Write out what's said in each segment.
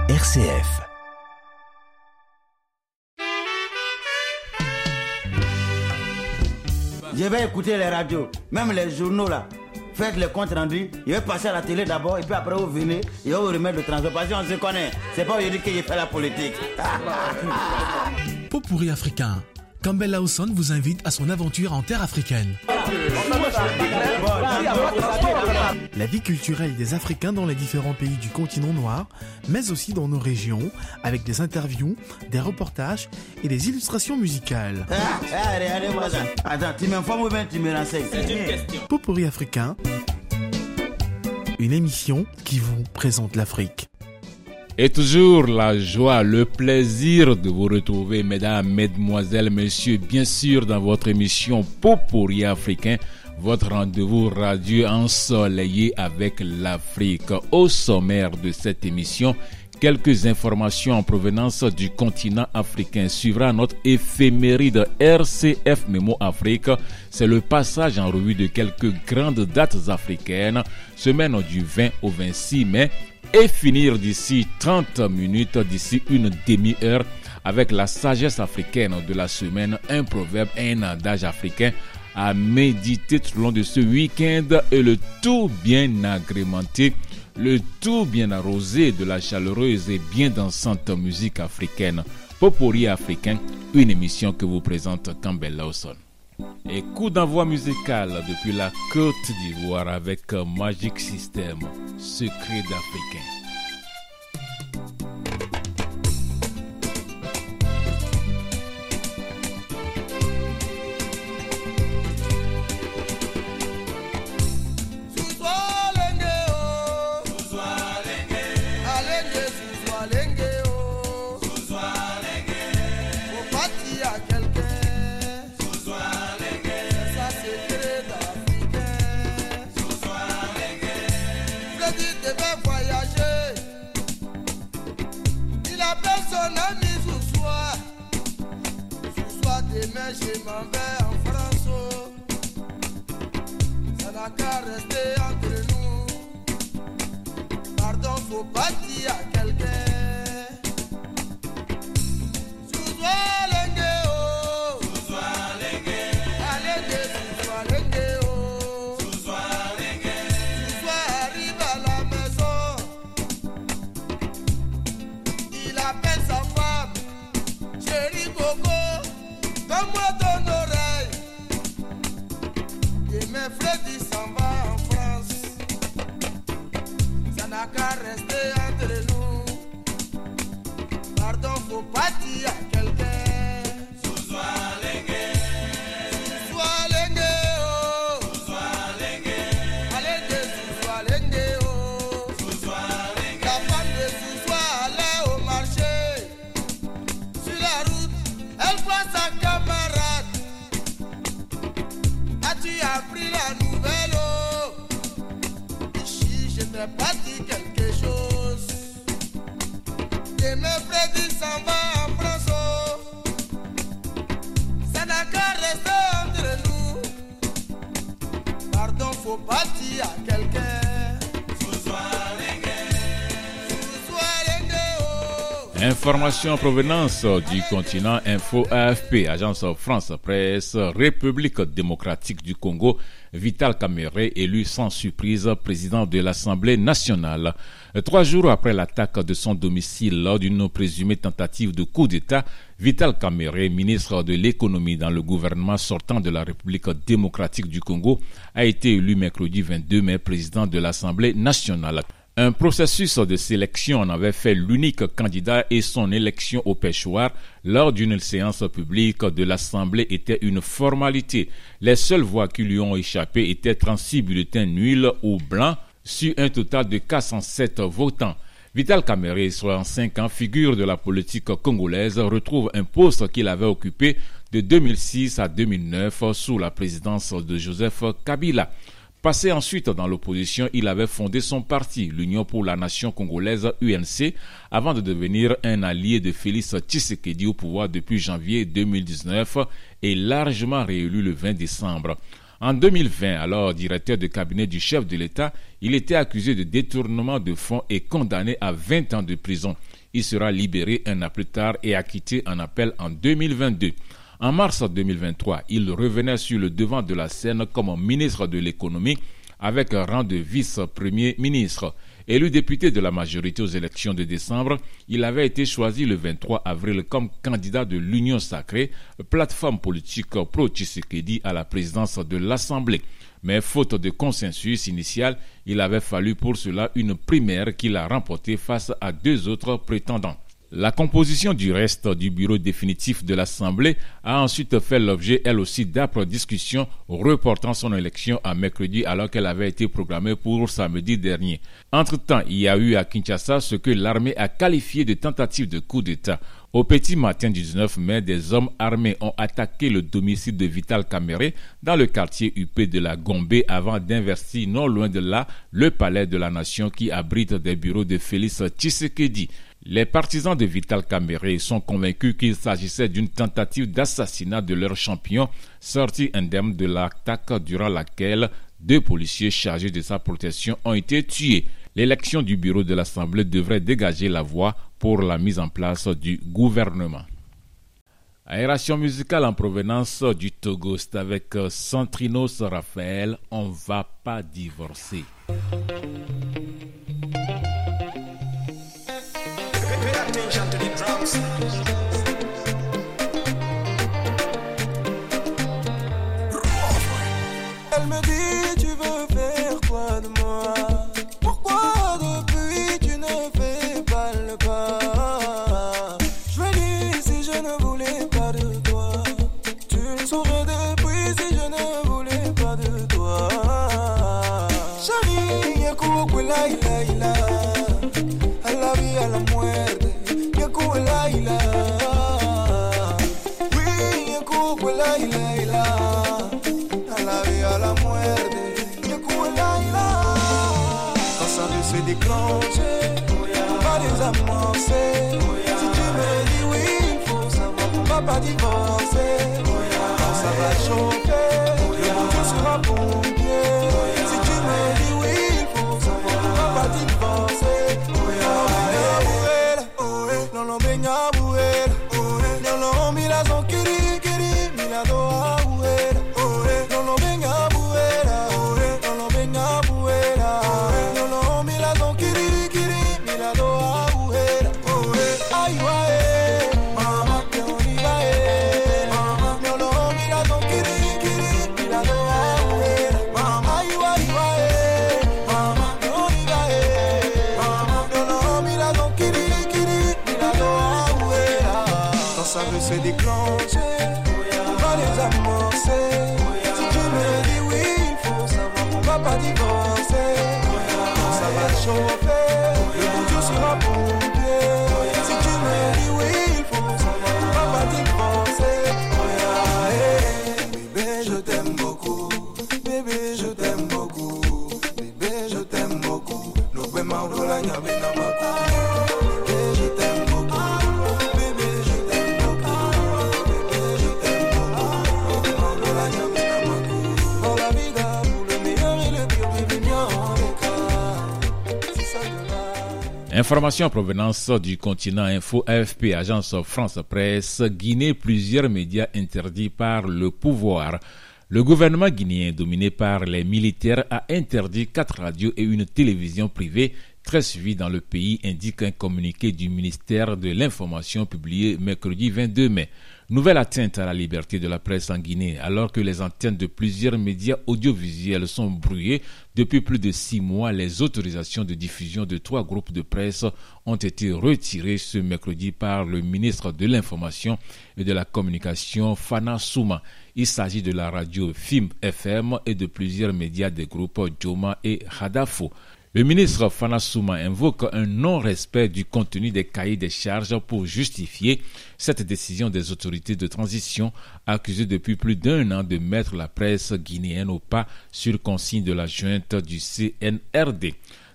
RCF. Je vais écouter les radios, même les journaux là. Faites les comptes rendus, je vais passer à la télé d'abord et puis après vous venez et on vous remettre le transport. Parce qu'on se connaît, c'est pas aujourd'hui que j'ai fait la politique. Pot pourri africain. Campbell Lawson vous invite à son aventure en terre africaine. La vie culturelle des Africains dans les différents pays du continent noir, mais aussi dans nos régions, avec des interviews, des reportages et des illustrations musicales. Regardez-moi ça. Attends, tu m'informes ou bien tu me renseignes? C'est une question. Pot pourri africain, une émission qui vous présente l'Afrique. Et toujours la joie, le plaisir de vous retrouver, mesdames, mesdemoiselles, messieurs, bien sûr dans votre émission Pot pourri africain, votre rendez-vous radio ensoleillé avec l'Afrique. Au sommaire de cette émission, quelques informations en provenance du continent africain. Suivra notre éphéméride RCF Mémo Afrique. C'est le passage en revue de quelques grandes dates africaines, semaine du 20 au 26 mai. Et finir d'ici 30 minutes, d'ici une demi-heure, avec la sagesse africaine de la semaine, un proverbe et un adage africain à méditer tout au long de ce week-end et le tout bien agrémenté, le tout bien arrosé de la chaleureuse et bien dansante musique africaine. Pot pourri africain, une émission que vous présente Campbell Lawson. Et coup d'envoi musical depuis la Côte d'Ivoire avec Magic System, secret d'Africain. Demain je m'en vais en France, ça n'a qu'à rester entre nous. Pardon, faut pas dire à quelqu'un. Freddy s'en va en France, ça n'a qu'à rester entre nous. Pardon, faut pas dire à quelqu'un. La femme de Sousoua allait au marché. Sur la route, elle voit sa camarade. As-tu appris la nouvelle? Ici, je t'ai pas dit quelque chose. Demain, Freddy s'en va en France. Ça n'a qu'à rester entre nous. Pardon, faut pas dire à quelqu'un. Information en provenance du continent Info AFP, Agence France Presse, République démocratique du Congo, Vital Kamerhe élu sans surprise président de l'Assemblée nationale. 3 jours après l'attaque de son domicile lors d'une présumée tentative de coup d'État, Vital Kamerhe, ministre de l'économie dans le gouvernement sortant de la République démocratique du Congo, a été élu mercredi 22 mai président de l'Assemblée nationale. Un processus de sélection en avait fait l'unique candidat et son élection au perchoir lors d'une séance publique de l'Assemblée était une formalité. Les seules voix qui lui ont échappé étaient 36 bulletins nuls ou blancs sur un total de 407 votants. Vital Kamerhe, 65 ans, figure de la politique congolaise, retrouve un poste qu'il avait occupé de 2006 à 2009 sous la présidence de Joseph Kabila. Passé ensuite dans l'opposition, il avait fondé son parti, l'Union pour la Nation congolaise UNC, avant de devenir un allié de Félix Tshisekedi au pouvoir depuis janvier 2019 et largement réélu le 20 décembre. En 2020, alors directeur de cabinet du chef de l'État, il était accusé de détournement de fonds et condamné à 20 ans de prison. Il sera libéré un an plus tard et acquitté en appel en 2022. En mars 2023, il revenait sur le devant de la scène comme ministre de l'économie avec un rang de vice-premier ministre. Élu député de la majorité aux élections de décembre, il avait été choisi le 23 avril comme candidat de l'Union Sacrée, plateforme politique pro-Tshisekedi à la présidence de l'Assemblée. Mais faute de consensus initial, il avait fallu pour cela une primaire qu'il a remportée face à 2 autres prétendants. La composition du reste du bureau définitif de l'Assemblée a ensuite fait l'objet, elle aussi, d'âpres discussions, reportant son élection à mercredi alors qu'elle avait été programmée pour samedi dernier. Entre-temps, il y a eu à Kinshasa ce que l'armée a qualifié de tentative de coup d'État. Au petit matin du 19 mai, des hommes armés ont attaqué le domicile de Vital Kamerhe dans le quartier UP de la Gombe avant d'investir non loin de là le palais de la nation qui abrite des bureaux de Félix Tshisekedi. Les partisans de Vital Kamerhe sont convaincus qu'il s'agissait d'une tentative d'assassinat de leur champion, sorti indemne de l'attaque durant laquelle 2 policiers chargés de sa protection ont été tués. L'élection du bureau de l'Assemblée devrait dégager la voie pour la mise en place du gouvernement. Aération musicale en provenance du Togo, c'est avec Santrinos Raphaël, on va pas divorcer. Elle me dit tu veux faire quoi de moi? Pourquoi depuis tu ne fais pas le pas? Je lui dis si je ne voulais pas de toi, tu le saurais depuis si je ne voulais pas de toi. Chérie, yakou la ila ila, a la vie a la muerte, yakou la ila. Oui, yakou la ila ila, a la vie a la muerte, yakou la ila. Quand ça veut se déclencher, on va les amorcer. Si tu me dis oui, il faut savoir qu'on va pas divorcer. Quand ça va chauffer, le bout sera pompier. Si tu me dis oui, il faut savoir qu'on va pas divorcer. Non, non, benga buera. Non, non, mila son kiri kiri, mila doa buera. Non, non, benga buera. Non, non, benga buera. Non, non, mila son kiri kiri, mila doa buera. Ay, wae, mama, que uniga no, no, mila son kiri kiri, mila doa buera. Ay, wae, mama, que uniga no, no, mila son kiri kiri, mila doa buera. Quand ça veut se déclencher, on va les amorcer. Si tu me dis oui, il faut savoir qu'on va pas divorcer. Quand ça va chauffer, le bout sera pompier. Si tu me dis oui, il faut savoir qu'on va pas divorcer. Bébé, je t'aime beaucoup. Bébé, je t'aime beaucoup. Bébé, je t'aime beaucoup. Nous pouvons m'envoler la nyabina maku. Bébé, je t'aime beaucoup. Bébé, je t'aime beaucoup. Bébé, je t'aime beaucoup. Nous pouvons m'envoler la nyabina maku. Pour la vida, pour le meilleur et le pire, bébé, bien en écart. C'est ça de là. Information en provenance du continent Info AFP, agence France Presse, Guinée, plusieurs médias interdits par le pouvoir. Le gouvernement guinéen, dominé par les militaires, a interdit 4 radios et une télévision privée très suivies dans le pays, indique un communiqué du ministère de l'Information publié mercredi 22 mai. Nouvelle atteinte à la liberté de la presse en Guinée, alors que les antennes de plusieurs médias audiovisuels sont brouillées. Depuis plus de 6 mois, les autorisations de diffusion de 3 groupes de presse ont été retirées ce mercredi par le ministre de l'Information et de la Communication, Fana Souma. Il s'agit de la radio FIM FM et de plusieurs médias des groupes Joma et Hadafo. Le ministre Fana Souma invoque un non-respect du contenu des cahiers des charges pour justifier cette décision des autorités de transition accusées depuis plus d'1 an de mettre la presse guinéenne au pas sur consigne de la junte du CNRD.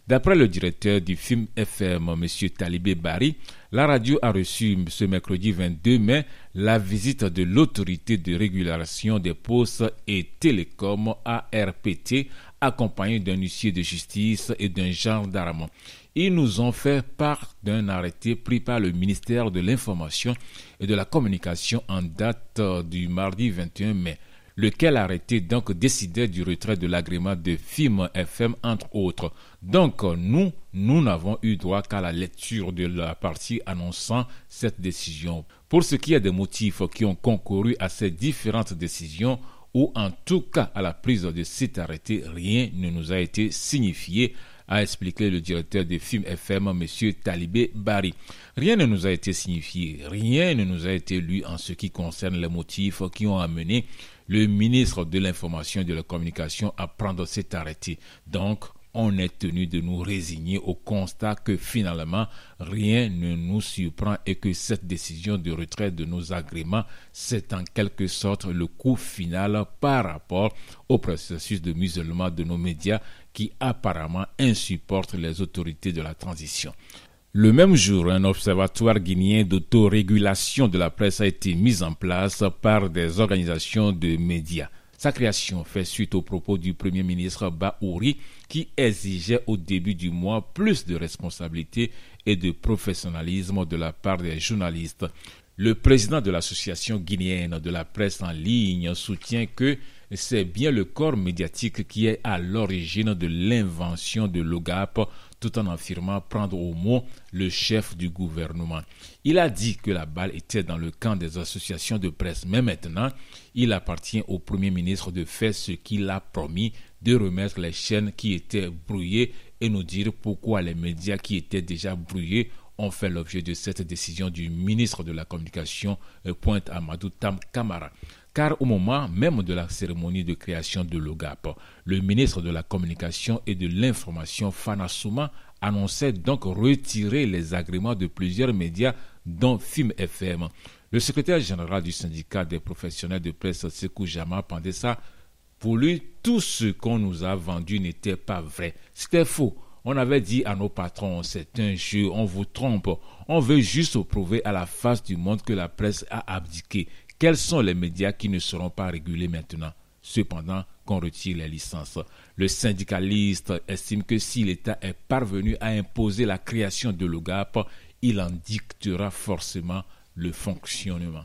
D'après le directeur du film FM, M. Talibé Bari, la radio a reçu ce mercredi 22 mai la visite de l'autorité de régulation des postes et télécoms ARPT, accompagné d'un huissier de justice et d'un gendarme. Ils nous ont fait part d'un arrêté pris par le ministère de l'Information et de la Communication en date du mardi 21 mai. Lequel arrêté donc décidait du retrait de l'agrément de film FM entre autres. Donc nous n'avons eu droit qu'à la lecture de la partie annonçant cette décision. Pour ce qui est des motifs qui ont concouru à ces différentes décisions, ou en tout cas à la prise de cet arrêté, rien ne nous a été signifié, a expliqué le directeur de film FM, M. Talibé Bari. Rien ne nous a été signifié, rien ne nous a été lu en ce qui concerne les motifs qui ont amené le ministre de l'Information et de la Communication à prendre cet arrêté. Donc, on est tenu de nous résigner au constat que finalement, rien ne nous surprend et que cette décision de retrait de nos agréments, c'est en quelque sorte le coup final par rapport au processus de musellement de nos médias qui apparemment insupportent les autorités de la transition. Le même jour, un observatoire guinéen d'autorégulation de la presse a été mis en place par des organisations de médias. Sa création fait suite aux propos du Premier ministre Baouri qui exigeait au début du mois plus de responsabilité et de professionnalisme de la part des journalistes. Le président de l'association guinéenne de la presse en ligne soutient que c'est bien le corps médiatique qui est à l'origine de l'invention de l'OGAP, tout en affirmant prendre au mot le chef du gouvernement. Il a dit que la balle était dans le camp des associations de presse, mais maintenant, il appartient au Premier ministre de faire ce qu'il a promis, de remettre les chaînes qui étaient brouillées et nous dire pourquoi les médias qui étaient déjà brouillés ont fait l'objet de cette décision du ministre de la Communication, pointe Amadou Tam Kamara. Car au moment même de la cérémonie de création de l'OGAP, le ministre de la Communication et de l'Information, Fana Souma, annonçait donc retirer les agréments de plusieurs médias, dont Film FM. Le secrétaire général du syndicat des professionnels de presse, Sekou Jama, pendait ça. Pour lui, tout ce qu'on nous a vendu n'était pas vrai. C'était faux. On avait dit à nos patrons, c'est un jeu, on vous trompe. On veut juste prouver à la face du monde que la presse a abdiqué. Quels sont les médias qui ne seront pas régulés maintenant, cependant qu'on retire les licences? Le syndicaliste estime que si l'État est parvenu à imposer la création de l'OGAP, il en dictera forcément le fonctionnement.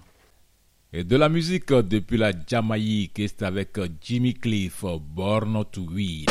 Et de la musique depuis la Jamaïque, c'est avec Jimmy Cliff, Born to Win.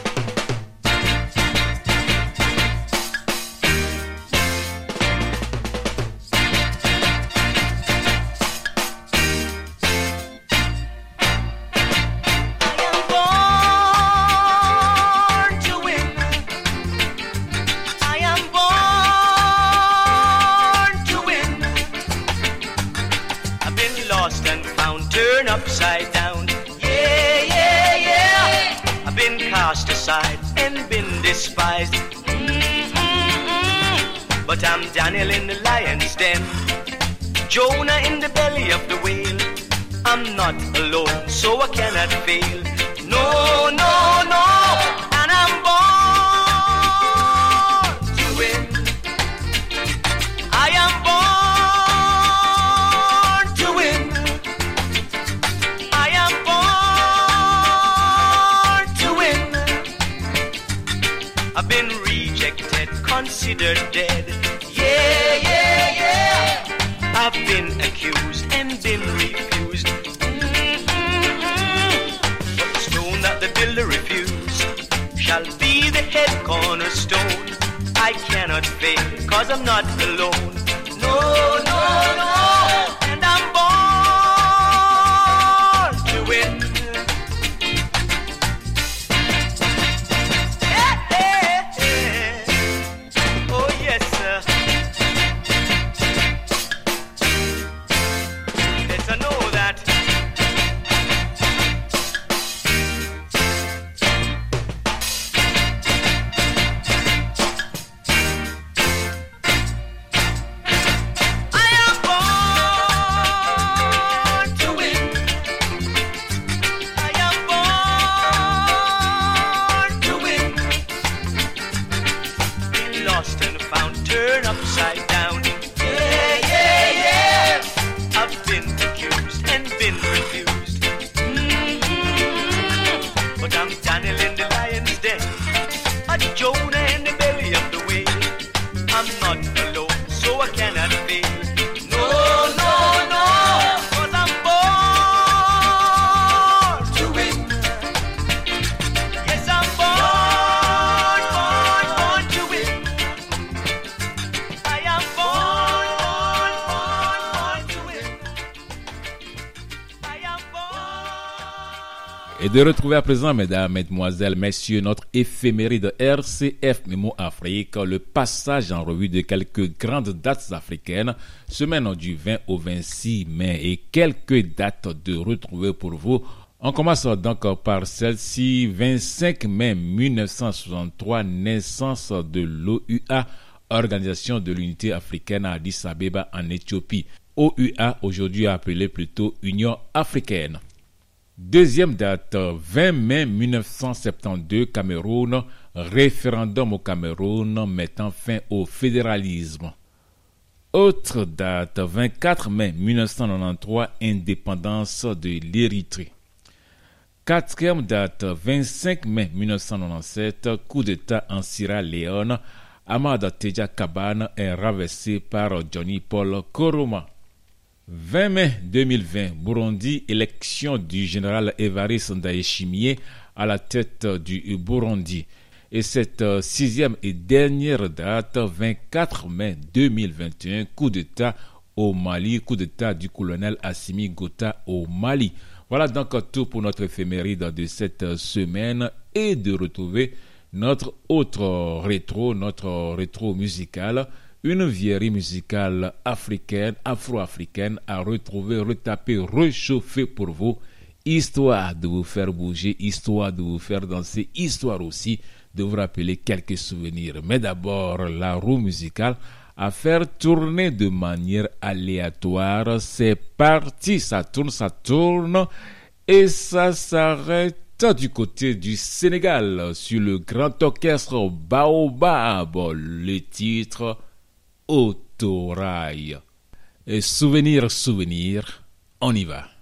Upside down, yeah, yeah, yeah. I've been cast aside and been despised. But I'm Daniel in the lion's den, Jonah in the belly of the whale. I'm not alone, so I cannot fail. No, no, no. And I'm born to win. I am born. Considered dead. Yeah, yeah, yeah. I've been accused and been refused. But the stone that the builder refused shall be the head cornerstone. I cannot fail, cause I'm not alone. No, no, no. And I'm born to win. I am born. turn upside down. Yeah, yeah, yeah. I've been accused and been refused. But I'm Daniel in the lion's den, a Jonah in the belly of the whale. I'm not alone, so I cannot fail. No, no, no, 'cause I'm born to win. Yes, I'm born to win. I am born to win. I am born. Et de retrouver à présent, mesdames, mesdemoiselles, messieurs, notre éphéméride RCF Mémo Afrique, le passage en revue de quelques grandes dates africaines, semaine du 20 au 26 mai, et quelques dates de retrouver pour vous. On commence donc par celle-ci, 25 mai 1963, naissance de l'OUA, Organisation de l'Unité Africaine à Addis Abeba en Éthiopie. OUA, aujourd'hui appelée plutôt Union Africaine. Deuxième date, 20 mai 1972, Cameroun, référendum au Cameroun mettant fin au fédéralisme. Autre date, 24 mai 1993, indépendance de l'Érythrée. Quatrième date, 25 mai 1997, coup d'État en Sierra Leone, Amad Teja Kabane est renversé par Johnny Paul Koroma. 20 mai 2020, Burundi, élection du général Evariste Ndayishimiye à la tête du Burundi. Et cette sixième et dernière date, 24 mai 2021, coup d'État au Mali, coup d'État du colonel Assimi Gota au Mali. Voilà donc tout pour notre éphéméride de cette semaine et de retrouver notre autre rétro musical. Une vieillerie musicale africaine, afro-africaine à retrouver, retaper, réchauffer pour vous, histoire de vous faire bouger, histoire de vous faire danser, histoire aussi de vous rappeler quelques souvenirs. Mais d'abord, la roue musicale à faire tourner de manière aléatoire. C'est parti, ça tourne et ça s'arrête du côté du Sénégal sur le grand orchestre Baobab. Le titre Autorail. Et souvenir, on y va.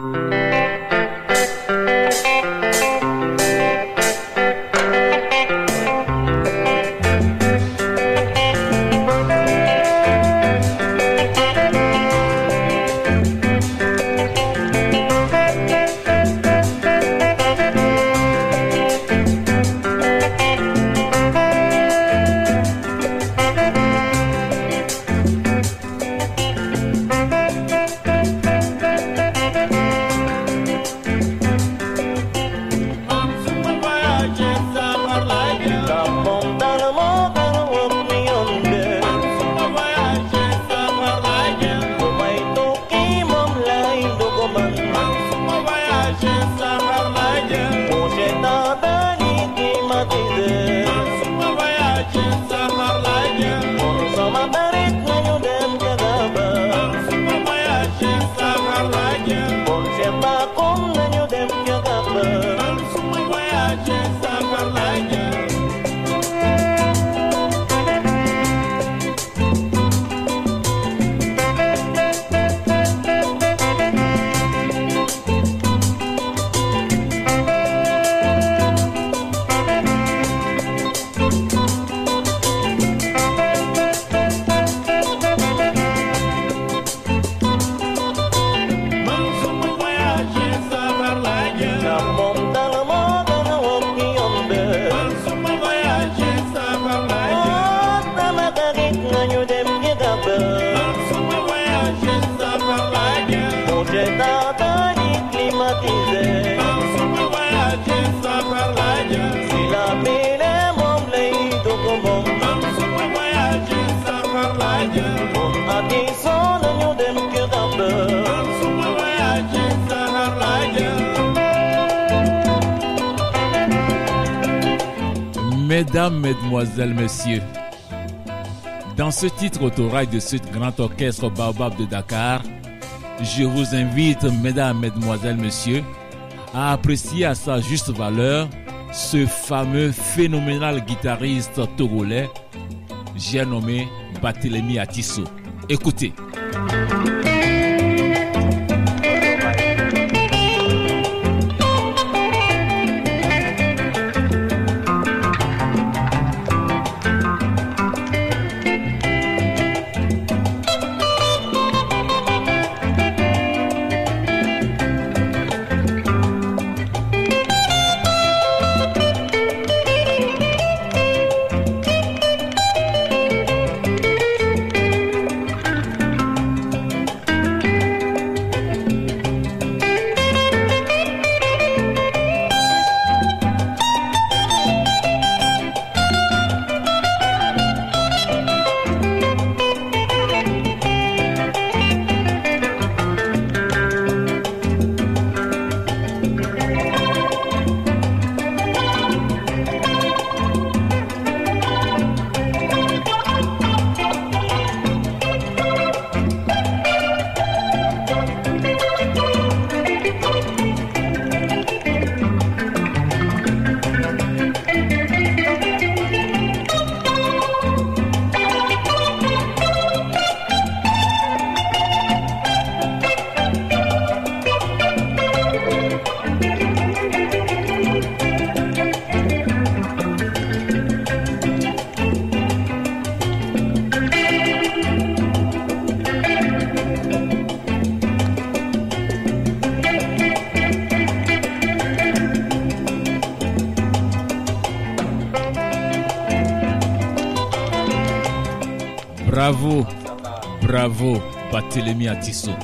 Mesdames, mesdemoiselles, messieurs, dans ce titre autorail de ce grand orchestre Baobab de Dakar, je vous invite, mesdames, mesdemoiselles, messieurs, à apprécier à sa juste valeur ce fameux phénoménal guitariste togolais, j'ai nommé Barthélemy Atisso. Écoutez. Bravo, bravo, Barthélemy Atisso.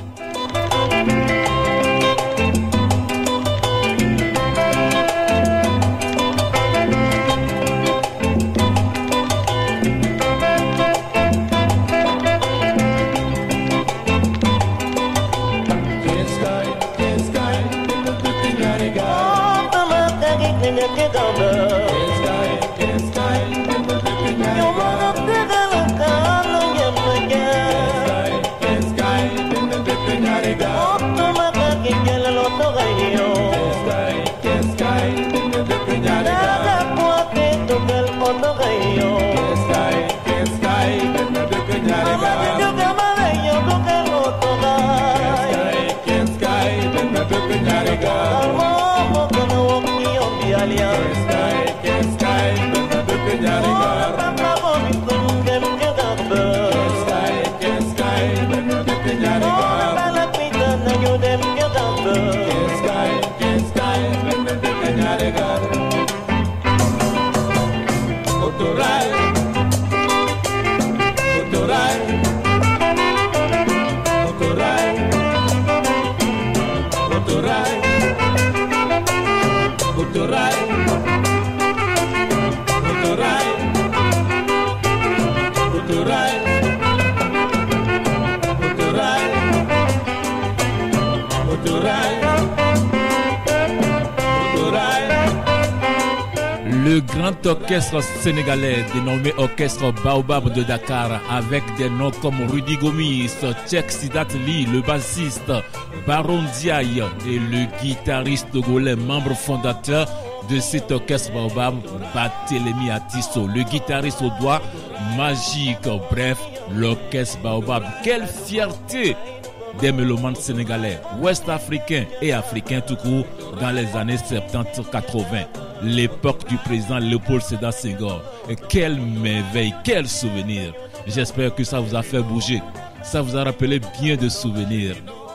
Le grand orchestre sénégalais dénommé Orchestre Baobab de Dakar, avec des noms comme Rudy Gomis, Tchèque Sidat Lee, le bassiste, Baron Diaye et le guitariste togolais, membre fondateur de cet orchestre Baobab, Barthélemy Atisso, le guitariste aux doigts magiques. Bref, l'orchestre Baobab, quelle fierté des mélomanes sénégalais, ouest-africains et africains tout court dans les années 70-80. L'époque du président Léopold Sédar Senghor. Et quelle merveille, quel souvenir. J'espère que ça vous a fait bouger. Ça vous a rappelé bien de souvenirs.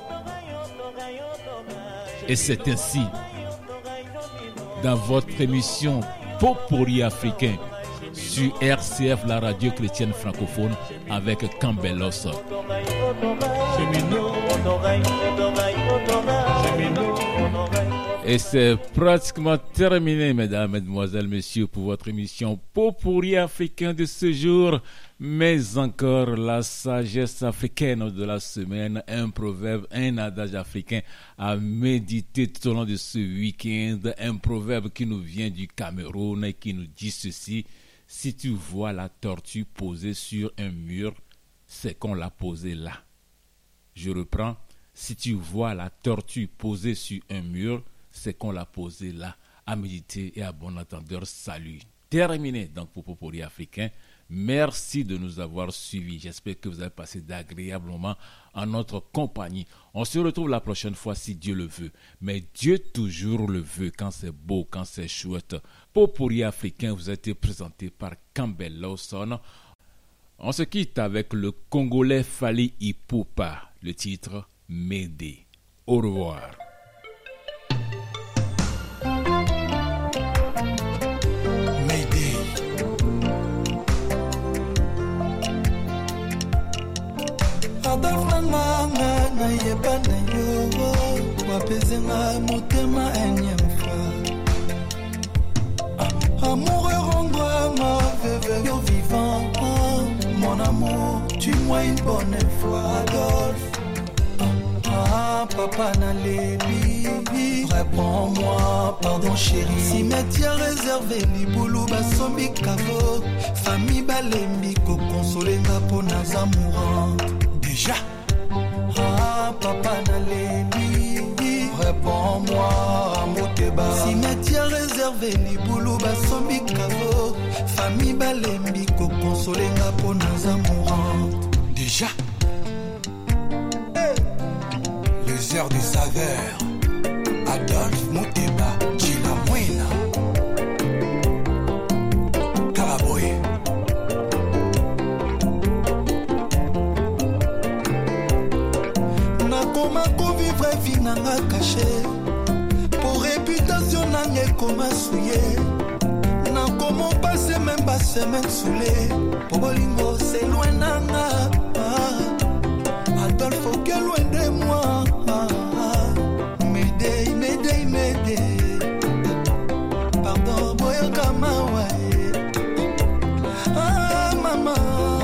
Et c'est ainsi, dans votre émission Popori africain, sur RCF, la radio chrétienne francophone, avec Cambelos. Et c'est pratiquement terminé, mesdames, mesdemoiselles, messieurs, pour votre émission Popori africain de ce jour. Mais encore la sagesse africaine de la semaine, un proverbe, un adage africain à méditer tout au long de ce week-end. Un proverbe qui nous vient du Cameroun et qui nous dit ceci: si tu vois la tortue posée sur un mur, c'est qu'on l'a posée là. Je reprends: si tu vois la tortue posée sur un mur, c'est qu'on l'a posée là. À méditer et à bon entendeur, salut. Terminé donc pour Popori africain. Merci de nous avoir suivis. J'espère que vous avez passé d'agréables moments en notre compagnie. On se retrouve la prochaine fois si Dieu le veut. Mais Dieu toujours le veut quand c'est beau, quand c'est chouette. Potpourri africain vous a été présenté par Campbell Lawson. On se quitte avec le Congolais Fally Ipupa, le titre Médé. Au revoir. Médé. Adolphe Nanga na yeba na yo wapezenga motema énième fois. Amoureux rends-moi veuve vivant. Mon amour, tue-moi une bonne fois, Adolphe. Papa Nalébi, réponds-moi, pardon chérie. Cimetière réservé, Liboulou, Basombi, Kavo. Famille Balembi, consoler ma peau, naza mourante. Déjà. Papa Nalébi, réponds-moi, Moteba. Cimetière réservé, Liboulou, Basombi, Kavo. Famille Balembi, consoler ma peau, naza mourante. Déjà. Les heures de saveur, Adolphe Moteba, Chila Mwena, Karaboye. Nakoma ko vivre vie nanga caché, pour réputation nanga koma souillé. Nakoma passer même pas semaine saoulé, pour bolingo c'est loin nanga. Adolphe au que loin de moi. Médé. Pardon, boyo kamawa. Maman,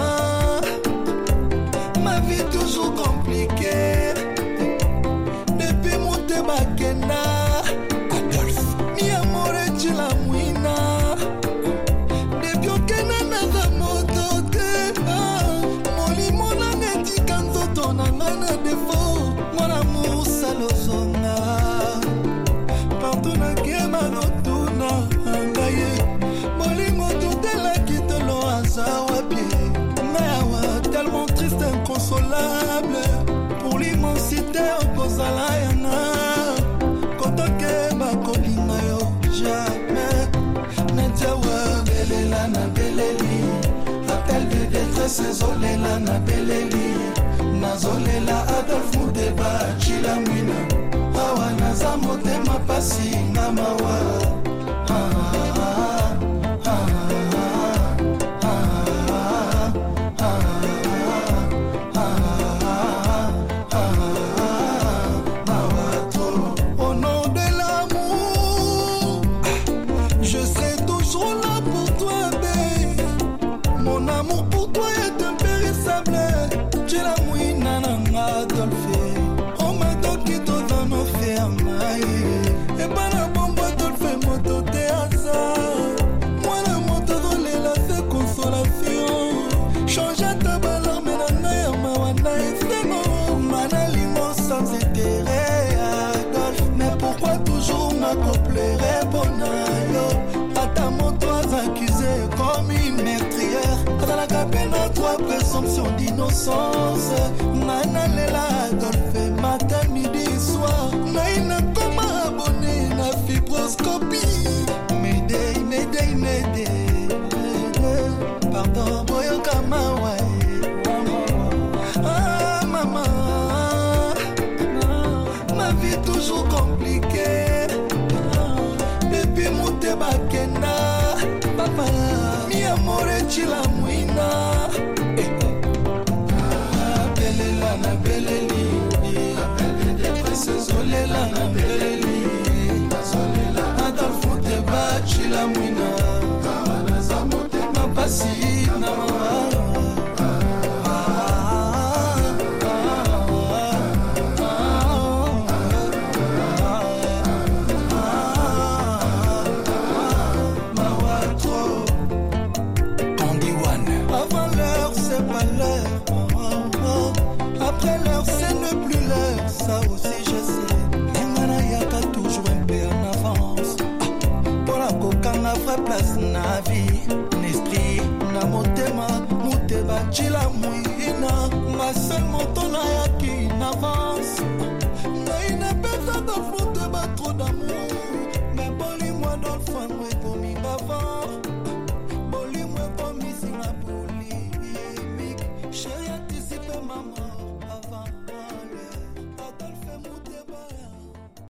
ma vie toujours compliquée. Depuis mon débakena, Adolphe, mi amore tu la mouina. Depuis okena naza motote, mon limona neti kanzo tonangana defo. Mon amour salozonga. Partona kema notuna angaye. Molingo tutela kitelo azawa pie. Nawa tellement triste, inconsolable. Pour l'immensité opposala yana. Kotoke bakolinga yo jamais. Netiawa belela na beleli. Appel de détresse zolela na beleli. Nazolela Adolphe Moteba Chila Mwina. Awa naza motema pasi na mawa. Au nom de l'amour, je serai toujours là pour toi, babe. Mon amour pour toi est impérissable. Chila Mwina nanga Adolphe. On m'a donné tout dans nos fermes. Et pas la bombe Adolphe moto te hasard. Moi la moto volée la fait consolation. Change ta balance mais la naïa mawana et c'est bon. Manalimo sans intérêt Adolphe. Mais pourquoi toujours m'accouplerait bonayo? À ta moto accusé comme une meurtrière. Dans la cabine à toi présomption d'innocence. Manalela Adolphe matin midi soir. Naïna comme abonné na fibroscopie. Médé. Pardon boyo kamawa. Maman, ma vie toujours compliquée. Depuis mon débakena, papa, mi amore Chila Mwina. Belela na beleli, appel de détresse zolela na beleli. Adolphe Moteba Chila Mwina. Ma pasi na mawa. Andy One. chila muina ngasel moto na yaki in avance ngai na peta dans le fond de battre trop d'amour mais boli-moi dans le fond moi pour mi bavard boli-moi pour mi c'est la polémique chérie anticipe maman